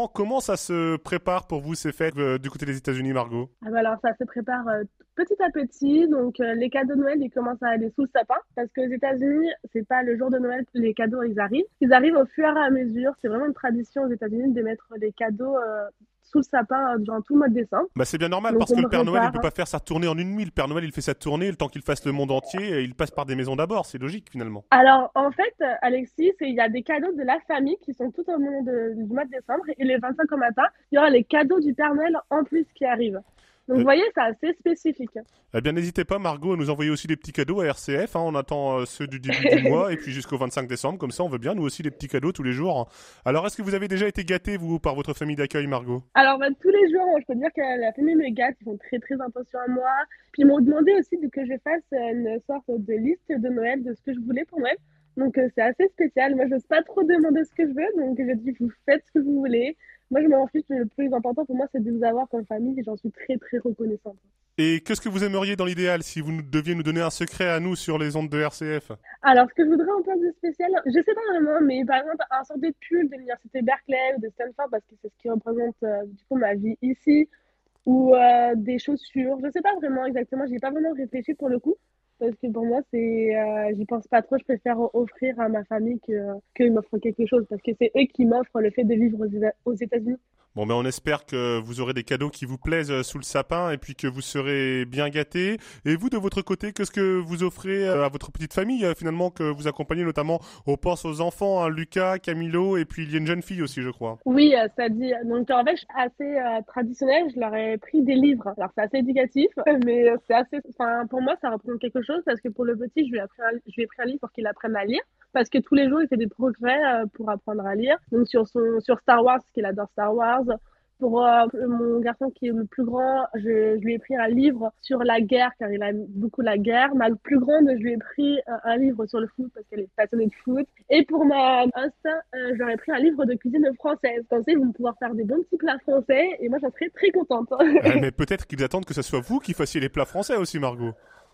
comment ça se prépare pour vous ces fêtes euh, du côté des États-Unis, Margot? Ah bah alors ça se prépare euh, petit à petit, donc euh, les cadeaux de Noël ils commencent à aller sous le sapin parce qu'aux États-Unis c'est pas le jour de Noël que les cadeaux ils arrivent, ils arrivent au fur et à mesure. C'est vraiment une tradition aux États-Unis de mettre les cadeaux euh, sous le sapin euh, durant tout le mois de décembre. Bah c'est bien normal Donc, parce on que me le Père Noël il prépare. peut pas faire sa tournée en une nuit. Le Père Noël il fait sa tournée le temps qu'il fasse le monde entier et il passe par des maisons d'abord. C'est logique finalement. Alors en fait euh, Alexis, c'est- il y a des cadeaux de la famille qui sont tout au long de- du mois de décembre et le vingt-cinq au matin, il y aura les cadeaux du Père Noël en plus qui arrivent. Donc Euh. vous voyez, c'est assez spécifique. Eh bien, n'hésitez pas, Margot, à nous envoyer aussi des petits cadeaux à R C F. Hein. On attend euh, ceux du début du mois et puis jusqu'au vingt-cinq décembre. Comme ça, on veut bien, nous aussi, des petits cadeaux tous les jours. Alors, est-ce que vous avez déjà été gâtés, vous, par votre famille d'accueil, Margot? Alors, bah, tous les jours, je peux dire que la famille me gâte, ils font très très attention à moi. Puis ils m'ont demandé aussi de- que je fasse euh, une sorte de liste de Noël, de ce que je voulais pour Noël. Donc euh, c'est assez spécial. Moi, je n'ose pas trop demander ce que je veux, donc je dis, vous faites ce que vous voulez. Moi, je m'en fiche, mais le plus important pour moi, c'est de vous avoir comme famille et j'en suis très très reconnaissante. Et qu'est-ce que vous aimeriez dans l'idéal si vous nous- deviez nous donner un secret à nous sur les ondes de R C F? Alors, ce que je voudrais en place de spécial, je sais pas vraiment, mais par exemple, un sorte de pull de l'université Berkeley ou de Stanford, parce que c'est ce qui représente euh, du coup ma vie ici, ou euh, des chaussures. Je sais pas vraiment exactement, j'y ai pas vraiment réfléchi pour le coup, parce que pour moi, c'est, euh, j'y pense pas trop. Je préfère offrir à ma famille que qu'ils m'offrent quelque chose, parce que c'est eux qui m'offrent le fait de vivre aux, Éta- aux États-Unis. Bon, ben on espère que vous aurez des cadeaux qui vous plaisent euh, sous le sapin et puis que vous serez bien gâtés. Et vous, de votre côté, qu'est-ce que vous offrez euh, à votre petite famille, euh, finalement, que vous accompagnez notamment? On pense aux enfants, hein, Lucas, Camilo, et puis il y a une jeune fille aussi, je crois. Oui, euh, ça dit. Donc en fait, je suis assez euh, traditionnelle. Je leur ai pris des livres. Alors c'est assez éducatif, mais euh, c'est assez. Enfin, pour moi, ça représente quelque chose parce que pour le petit, je lui ai appris un, je lui ai pris un livre pour qu'il apprenne à lire. Parce que tous les jours, il fait des progrès euh, pour apprendre à lire. Donc sur son sur Star Wars, parce qu'il adore Star Wars. Pour euh, mon garçon qui est le plus grand, je, je lui ai pris un livre sur la guerre, car il aime beaucoup la guerre. Ma plus grande, je lui ai pris euh, un livre sur le foot, parce qu'elle est passionnée de foot. Et pour ma instinct, euh, je leur ai pris un livre de cuisine française. Comme ça, ils vont pouvoir faire des bons petits plats français, et moi, j'en serais très contente. Eh, mais peut-être qu'ils attendent que ce soit vous qui fassiez les plats français aussi, Margot.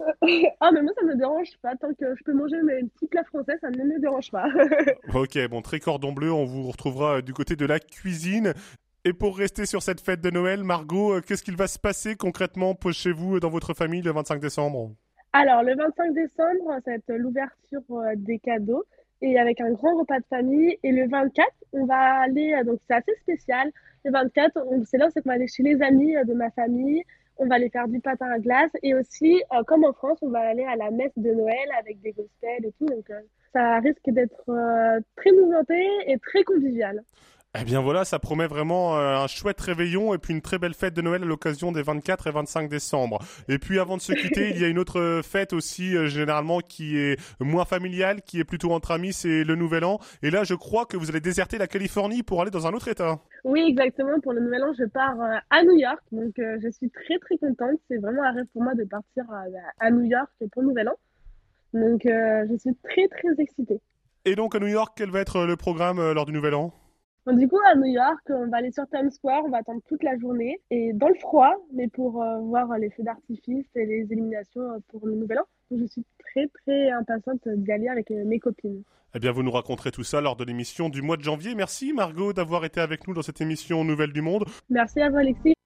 Ah, mais moi, ça me dérange pas. Tant que je peux manger mes petits plats français, ça ne me dérange pas. Ok, bon, très cordon bleu, on vous retrouvera euh, du côté de la cuisine. Et pour rester sur cette fête de Noël, Margot, euh, qu'est-ce qu'il va se passer concrètement pour- chez vous, euh, dans votre famille, le vingt-cinq décembre? Alors, le vingt-cinq décembre, ça va être l'ouverture euh, des cadeaux et avec un grand repas de famille. Et le vingt-quatre, on va aller, euh, donc c'est assez spécial. Le vingt-quatre, on- c'est là où c'est qu'on va aller chez les amis euh, de ma famille. On va aller faire du patin à glace. Et aussi, euh, comme en France, on va aller à la messe de Noël avec des gospels et tout. Donc, euh, ça risque d'être euh, très mouvementé et très convivial. Eh bien voilà, ça promet vraiment euh, un chouette réveillon et puis une très belle fête de Noël à l'occasion des vingt-quatre et vingt-cinq décembre. Et puis avant de se quitter, il y a une autre euh, fête aussi, euh, généralement, qui est moins familiale, qui est plutôt entre amis, c'est le Nouvel An. Et là, je crois que vous allez déserter la Californie pour aller dans un autre État. Oui, exactement. Pour le Nouvel An, je pars euh, à New York. Donc, euh, je suis très, très contente. C'est vraiment un rêve pour moi de partir à, à New York pour le Nouvel An. Donc, euh, je suis très, très excitée. Et donc à New York, quel va être le programme euh, lors du Nouvel An? Donc, du coup, à New York, on va aller sur Times Square. On va attendre toute la journée et dans le froid, mais pour euh, voir les feux d'artifice et les illuminations euh, pour le Nouvel An. Donc, je suis très, très impatiente d'y aller avec euh, mes copines. Eh bien, vous nous raconterez tout ça lors de l'émission du mois de janvier. Merci Margot d'avoir été avec nous dans cette émission Nouvelles du Monde. Merci à vous, Alexis.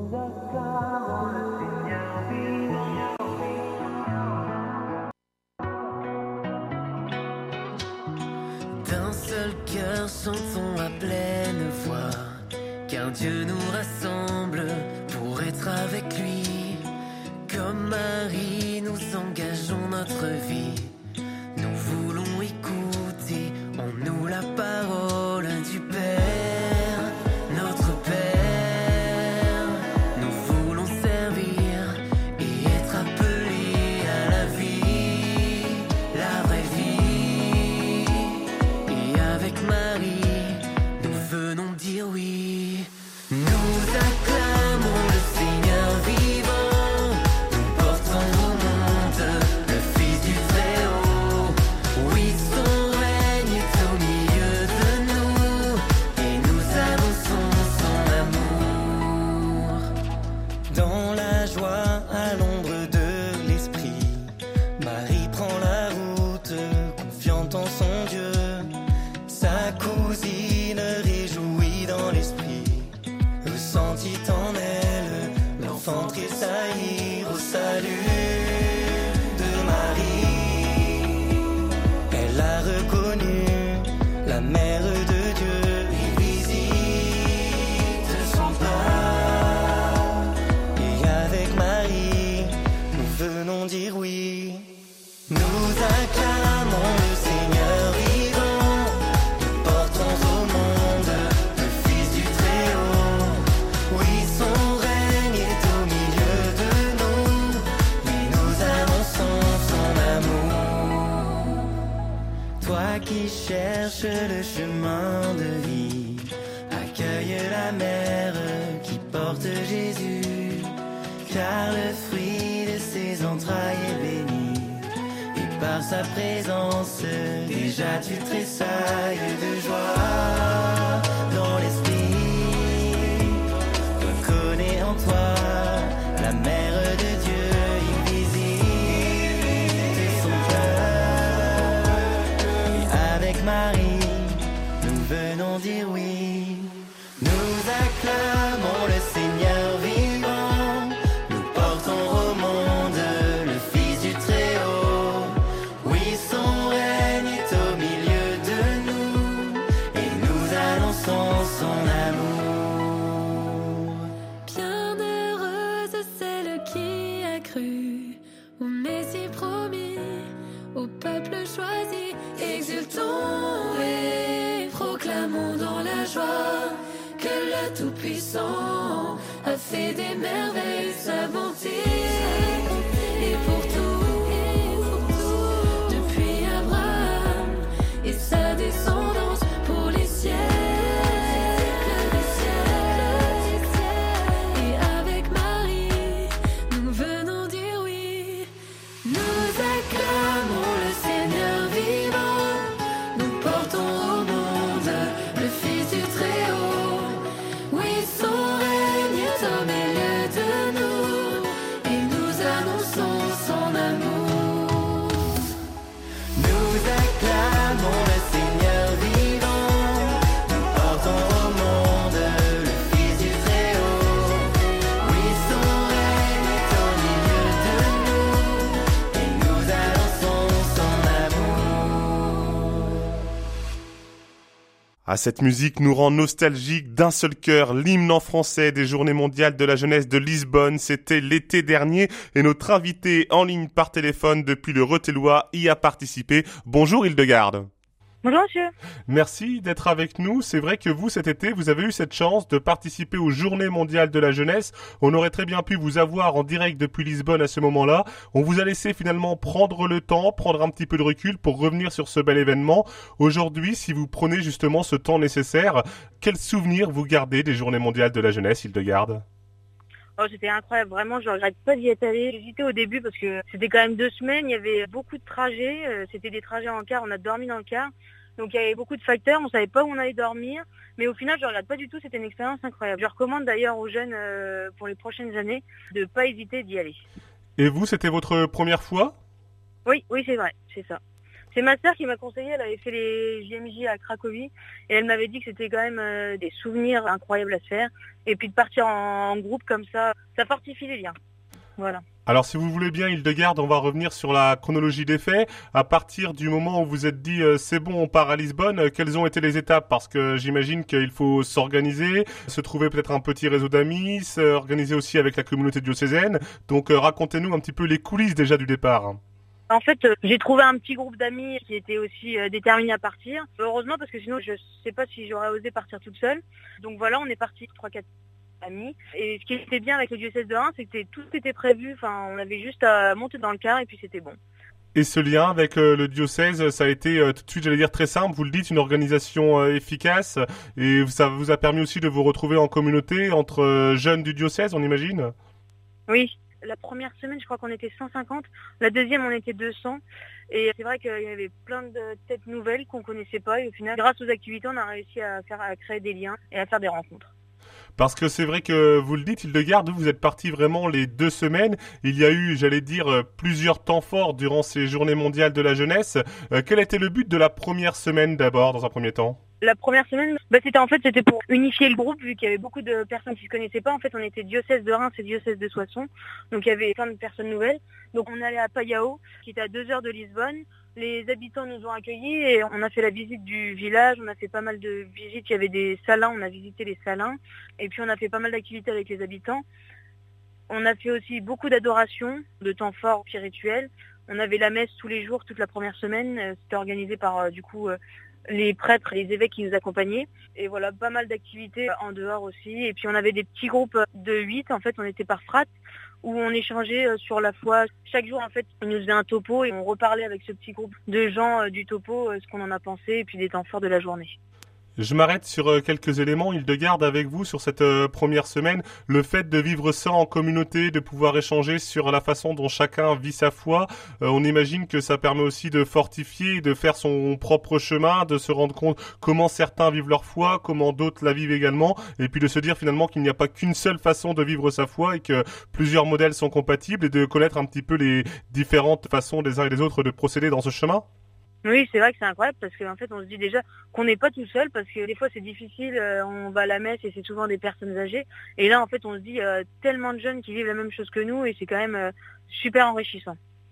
D'un seul cœur chantons à pleine voix, car Dieu nous rassemble pour être avec lui. Comme Marie, nous engageons notre vie. Nous voulons écouter en nous la parole du Père, notre Père. Nous voulons servir et être appelés à la vie, la vraie vie. Et avec Marie, nous venons dire oui. Nous acclamons le Seigneur vivant. Nous portons au monde le Fils du Très-Haut. Oui, son règne est au milieu de nous et nous annonçons son amour. Dans la joie, à l'ombre de l'Esprit, Marie prend la route, confiante en son Dieu. Sa cousine réjouie dans l'esprit. vont tressaillir au salut de Marie. Elle a reconnu la mère de Dieu. Il visite son pas. Et avec Marie, nous venons dire oui. Nous acclamons le Seigneur vivant. Nous portons au monde le Fils du Très-Haut. Oui, son règne est au milieu de nous. Et nous annonçons son amour. Toi qui cherches le chemin de vie, accueille la mère qui porte Jésus. Car le fruit de ses entrailles est béni. Par sa présence, déjà tu tressailles de joie dans l'esprit. Reconnais en toi la mère de Dieu, il visite son cœur. Et avec Marie, nous venons dire oui. Nous acclamons le Seigneur vivant. Nous portons au monde le Fils du Très-Haut. Son amour. Bienheureuse celle qui a cru au Messie promis, au peuple choisi. Exultons et proclamons dans la joie que le Tout-Puissant a fait des merveilles, sa bonté et pour tout, depuis Abraham et sa descendance pour les siècles. Ah, cette musique nous rend nostalgique d'un seul cœur. L'hymne en français des Journées mondiales de la jeunesse de Lisbonne, c'était l'été dernier et notre invité en ligne par téléphone depuis le Rethelois y a participé. Bonjour Hildegarde. Bonjour monsieur. Merci d'être avec nous. C'est vrai que vous, cet été, vous avez eu cette chance de participer aux Journées mondiales de la jeunesse. On aurait très bien pu vous avoir en direct depuis Lisbonne à ce moment-là. On vous a laissé finalement prendre le temps, prendre un petit peu de recul pour revenir sur ce bel événement. Aujourd'hui, si vous prenez justement ce temps nécessaire, quels souvenirs vous gardez des Journées mondiales de la jeunesse, Hildegarde ? Oh, c'était incroyable, vraiment, je regrette pas d'y être allé. J'hésitais au début parce que c'était quand même deux semaines, il y avait beaucoup de trajets, euh, c'était des trajets en car, on a dormi dans le car, donc il y avait beaucoup de facteurs, on savait pas où on allait dormir, mais au final je regrette pas du tout, c'était une expérience incroyable. Je recommande d'ailleurs aux jeunes euh, pour les prochaines années de pas hésiter d'y aller. Et vous, c'était votre première fois ? Oui, oui c'est vrai, c'est ça. C'est ma sœur qui m'a conseillé, elle avait fait les J M J à Cracovie et elle m'avait dit que c'était quand même euh, des souvenirs incroyables à se faire. Et puis de partir en, en groupe comme ça, ça fortifie les liens. Voilà. Alors si vous voulez bien, Hildegarde, on va revenir sur la chronologie des faits. À partir du moment où vous êtes dit euh, c'est bon, on part à Lisbonne, euh, quelles ont été les étapes ? Parce que j'imagine qu'il faut s'organiser, se trouver peut-être un petit réseau d'amis, s'organiser aussi avec la communauté diocésaine. Donc euh, racontez-nous un petit peu les coulisses déjà du départ. En fait, euh, j'ai trouvé un petit groupe d'amis qui étaient aussi euh, déterminés à partir. Heureusement, parce que sinon, je sais pas si j'aurais osé partir toute seule. Donc voilà, on est partis trois quatre amis. Et ce qui était bien avec le diocèse de Reims, c'est que tout était prévu. Enfin, on avait juste à monter dans le car et puis c'était bon. Et ce lien avec euh, le diocèse, ça a été euh, tout de suite, j'allais dire, très simple. Vous le dites, une organisation euh, efficace. Et ça vous a permis aussi de vous retrouver en communauté entre euh, jeunes du diocèse, on imagine ? Oui. La première semaine, je crois qu'on était cent cinquante. La deuxième, on était deux cents. Et c'est vrai qu'il y avait plein de têtes nouvelles qu'on connaissait pas. Et au final, grâce aux activités, on a réussi à faire, à créer des liens et à faire des rencontres. Parce que c'est vrai que vous le dites, Hildegarde, vous êtes partis vraiment les deux semaines. Il y a eu, j'allais dire, plusieurs temps forts durant ces Journées mondiales de la jeunesse. Euh, quel était le but de la première semaine d'abord, dans un premier temps ? La première semaine, bah, c'était en fait c'était pour unifier le groupe vu qu'il y avait beaucoup de personnes qui se connaissaient pas. En fait, on était diocèse de Reims et diocèse de Soissons, donc il y avait plein de personnes nouvelles. Donc on allait à Payao, qui était à deux heures de Lisbonne. Les habitants nous ont accueillis et on a fait la visite du village. On a fait pas mal de visites. Il y avait des salins, on a visité les salins et puis on a fait pas mal d'activités avec les habitants. On a fait aussi beaucoup d'adoration, de temps forts spirituels. On avait la messe tous les jours, toute la première semaine. C'était organisé par du coup les prêtres, les évêques qui nous accompagnaient. Et voilà, pas mal d'activités en dehors aussi. Et puis on avait des petits groupes de huit, en fait, on était par strates, où on échangeait sur la foi. Chaque jour, en fait, ils nous faisaient un topo et on reparlait avec ce petit groupe de gens du topo, ce qu'on en a pensé, et puis des temps forts de la journée. Je m'arrête sur quelques éléments, Hildegarde, avec vous sur cette euh, première semaine. Le fait de vivre ça en communauté, de pouvoir échanger sur la façon dont chacun vit sa foi, euh, on imagine que ça permet aussi de fortifier, de faire son propre chemin, de se rendre compte comment certains vivent leur foi, comment d'autres la vivent également, et puis de se dire finalement qu'il n'y a pas qu'une seule façon de vivre sa foi et que plusieurs modèles sont compatibles et de connaître un petit peu les différentes façons des uns et des autres de procéder dans ce chemin. Oui, c'est vrai que c'est incroyable parce qu'en fait, on se dit déjà qu'on n'est pas tout seul parce que des fois, c'est difficile, euh, on va à la messe et c'est souvent des personnes âgées. Et là, en fait, on se dit euh, tellement de jeunes qui vivent la même chose que nous et c'est quand même euh, super enrichissant.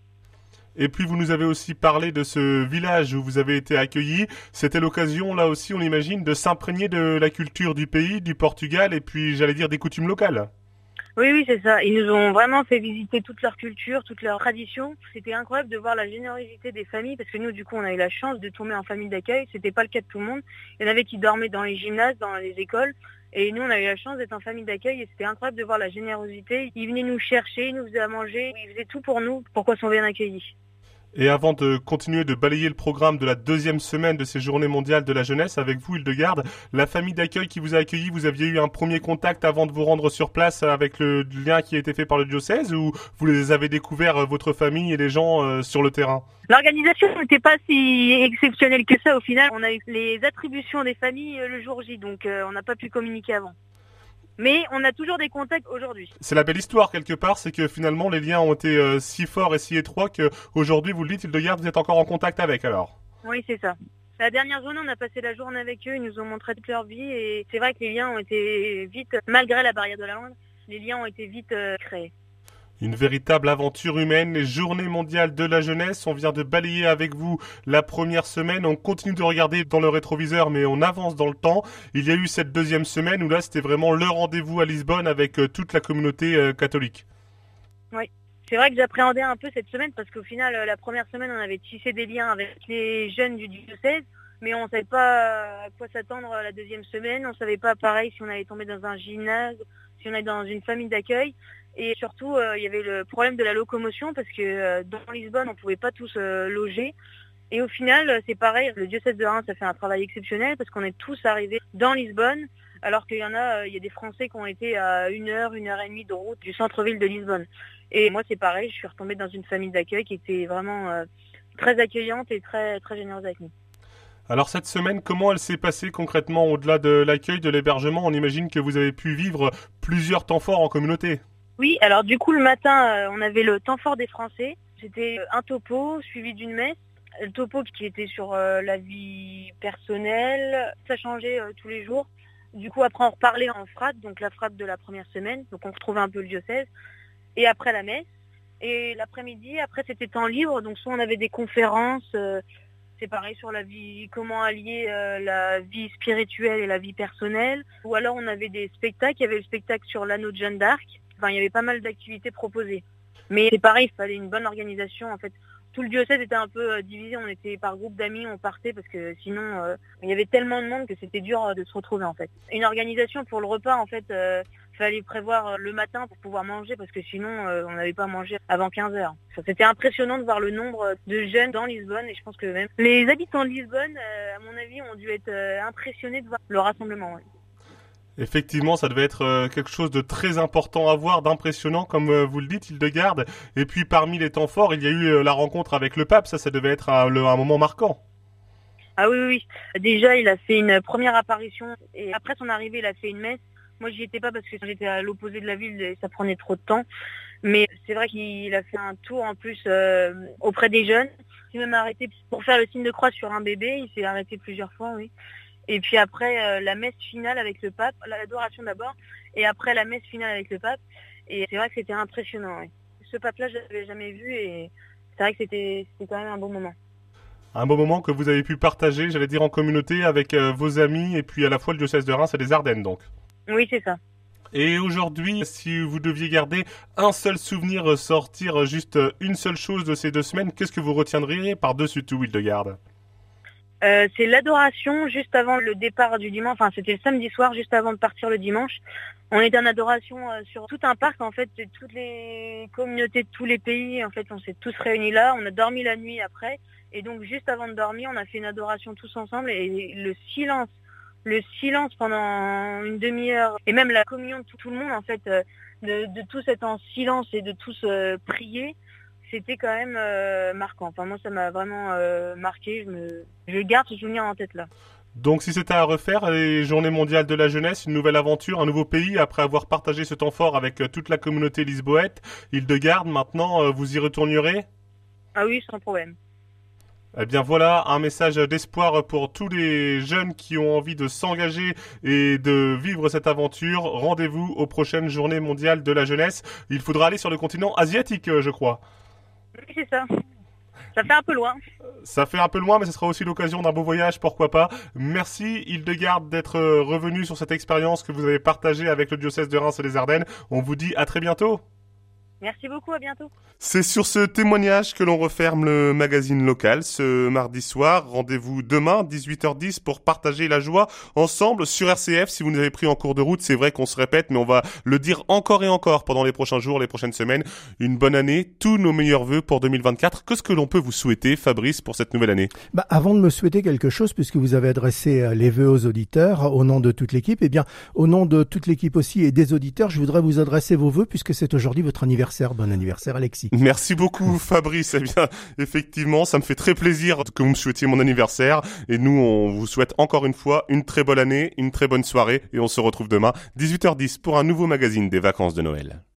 Et puis, vous nous avez aussi parlé de ce village où vous avez été accueillis. C'était l'occasion, là aussi, on imagine, de s'imprégner de la culture du pays, du Portugal et puis, j'allais dire, des coutumes locales. Oui, oui, c'est ça. Ils nous ont vraiment fait visiter toute leur culture, toute leur tradition. C'était incroyable de voir la générosité des familles parce que nous, du coup, on a eu la chance de tomber en famille d'accueil. C'était pas le cas de tout le monde. Il y en avait qui dormaient dans les gymnases, dans les écoles. Et nous, on a eu la chance d'être en famille d'accueil et c'était incroyable de voir la générosité. Ils venaient nous chercher, ils nous faisaient à manger. Ils faisaient tout pour nous, pour qu'on soit bien accueillis. Et avant de continuer de balayer le programme de la deuxième semaine de ces journées mondiales de la jeunesse avec vous, Hildegarde, la famille d'accueil qui vous a accueilli, vous aviez eu un premier contact avant de vous rendre sur place avec le lien qui a été fait par le diocèse ou vous les avez découverts, votre famille et les gens euh, sur le terrain? L'organisation n'était pas si exceptionnelle que ça. Au final, on a eu les attributions des familles le jour J, donc euh, on n'a pas pu communiquer avant. Mais on a toujours des contacts aujourd'hui. C'est la belle histoire quelque part, c'est que finalement les liens ont été euh, si forts et si étroits qu'aujourd'hui, vous le dites, Hildegarde, vous êtes encore en contact avec alors. Oui, c'est ça. La dernière journée, on a passé la journée avec eux, ils nous ont montré toute leur vie et c'est vrai que les liens ont été vite, malgré la barrière de la langue, les liens ont été vite euh, créés. Une véritable aventure humaine, les journées mondiales de la jeunesse. On vient de balayer avec vous la première semaine. On continue de regarder dans le rétroviseur, mais on avance dans le temps. Il y a eu cette deuxième semaine où là, c'était vraiment le rendez-vous à Lisbonne avec euh, toute la communauté euh, catholique. Oui, c'est vrai que j'appréhendais un peu cette semaine parce qu'au final, euh, la première semaine, on avait tissé des liens avec les jeunes du diocèse, mais on ne savait pas à quoi s'attendre la deuxième semaine. On ne savait pas, pareil, si on allait tomber dans un gymnase, si on allait dans une famille d'accueil. Et surtout, euh, il y avait le problème de la locomotion parce que euh, dans Lisbonne, on ne pouvait pas tous euh, loger. Et au final, c'est pareil, le diocèse de Reims a fait un travail exceptionnel parce qu'on est tous arrivés dans Lisbonne, alors qu'il y en a, euh, il y a des Français qui ont été à une heure, une heure et demie de route du centre-ville de Lisbonne. Et moi, c'est pareil, je suis retombée dans une famille d'accueil qui était vraiment euh, très accueillante et très, très généreuse avec nous. Alors cette semaine, comment elle s'est passée concrètement au-delà de l'accueil, de l'hébergement? On imagine que vous avez pu vivre plusieurs temps forts en communauté. Oui, alors du coup le matin, euh, on avait le temps fort des Français. C'était un topo suivi d'une messe. Le topo qui était sur euh, la vie personnelle, ça changeait euh, tous les jours. Du coup après on reparlait en frappe, donc la frappe de la première semaine, donc on retrouvait un peu le diocèse. Et après la messe. Et l'après-midi, après c'était temps libre, donc soit on avait des conférences, euh, c'est pareil sur la vie, comment allier euh, la vie spirituelle et la vie personnelle. Ou alors on avait des spectacles, il y avait le spectacle sur l'anneau de Jeanne d'Arc. Enfin, il y avait pas mal d'activités proposées. Mais c'est pareil, il fallait une bonne organisation. En fait, tout le diocèse était un peu euh, divisé. On était par groupe d'amis, on partait parce que sinon, euh, il y avait tellement de monde que c'était dur euh, de se retrouver en fait. Une organisation pour le repas, en fait, euh, fallait prévoir euh, le matin pour pouvoir manger parce que sinon, euh, on n'avait pas mangé avant quinze heures. Enfin, c'était impressionnant de voir le nombre de jeunes dans Lisbonne et je pense que même les habitants de Lisbonne, euh, à mon avis, ont dû être euh, impressionnés de voir le rassemblement. Ouais. Effectivement, ça devait être euh, quelque chose de très important à voir, d'impressionnant, comme euh, vous le dites, Hildegarde. Et puis, parmi les temps forts, il y a eu euh, la rencontre avec le pape. Ça, ça devait être un, le, un moment marquant. Ah oui, oui, oui. Déjà, il a fait une première apparition. Et après son arrivée, il a fait une messe. Moi, j'y étais pas parce que j'étais à l'opposé de la ville et ça prenait trop de temps. Mais c'est vrai qu'il a fait un tour en plus euh, auprès des jeunes. Il s'est même arrêté pour faire le signe de croix sur un bébé. Il s'est arrêté plusieurs fois, oui. Et puis après, euh, la messe finale avec le pape, l'adoration d'abord, et après la messe finale avec le pape. Et c'est vrai que c'était impressionnant. Oui. Ce pape-là, je l'avais jamais vu et c'est vrai que c'était, c'était quand même un bon moment. Un bon moment que vous avez pu partager, j'allais dire en communauté, avec euh, vos amis et puis à la fois le diocèse de Reims et les Ardennes donc. Oui, c'est ça. Et aujourd'hui, si vous deviez garder un seul souvenir, sortir juste une seule chose de ces deux semaines, qu'est-ce que vous retiendriez par-dessus tout, Hildegarde ? Euh, c'est l'adoration juste avant le départ du dimanche, enfin c'était le samedi soir juste avant de partir le dimanche. On était en adoration euh, sur tout un parc en fait, de toutes les communautés de tous les pays, en fait on s'est tous réunis là, on a dormi la nuit après et donc juste avant de dormir on a fait une adoration tous ensemble et le silence, le silence pendant une demi-heure et même la communion de tout, tout le monde en fait, euh, de, de tous être en silence et de tous euh, prier. C'était quand même euh, marquant. Enfin, moi, ça m'a vraiment euh, marqué. Je, me... je garde ce souvenir en tête là. Donc, si c'était à refaire, les Journées mondiales de la jeunesse, une nouvelle aventure, un nouveau pays, après avoir partagé ce temps fort avec euh, toute la communauté lisboète, Hildegarde, maintenant, euh, vous y retournerez ? Ah oui, sans problème. Eh bien voilà, un message d'espoir pour tous les jeunes qui ont envie de s'engager et de vivre cette aventure. Rendez-vous aux prochaines Journées mondiales de la jeunesse. Il faudra aller sur le continent asiatique, je crois. Oui, c'est ça. Ça fait un peu loin. Ça fait un peu loin, mais ce sera aussi l'occasion d'un beau voyage, pourquoi pas. Merci Hildegarde d'être revenu sur cette expérience que vous avez partagée avec le diocèse de Reims et les Ardennes. On vous dit à très bientôt. Merci beaucoup, à bientôt. C'est sur ce témoignage que l'on referme le magazine local ce mardi soir. Rendez-vous demain, dix-huit heures dix, pour partager la joie ensemble sur R C F. Si vous nous avez pris en cours de route, c'est vrai qu'on se répète, mais on va le dire encore et encore pendant les prochains jours, les prochaines semaines. Une bonne année, tous nos meilleurs vœux pour deux mille vingt-quatre. Qu'est-ce que l'on peut vous souhaiter, Fabrice, pour cette nouvelle année ? Bah, avant de me souhaiter quelque chose, puisque vous avez adressé les vœux aux auditeurs au nom de toute l'équipe, eh bien, au nom de toute l'équipe aussi et des auditeurs, je voudrais vous adresser vos vœux puisque c'est aujourd'hui votre anniversaire. Bon anniversaire, Alexis. Merci beaucoup, Fabrice. Eh bien, effectivement, ça me fait très plaisir que vous me souhaitiez mon anniversaire. Et nous, on vous souhaite encore une fois une très bonne année, une très bonne soirée. Et on se retrouve demain, dix-huit heures dix, pour un nouveau magazine des vacances de Noël.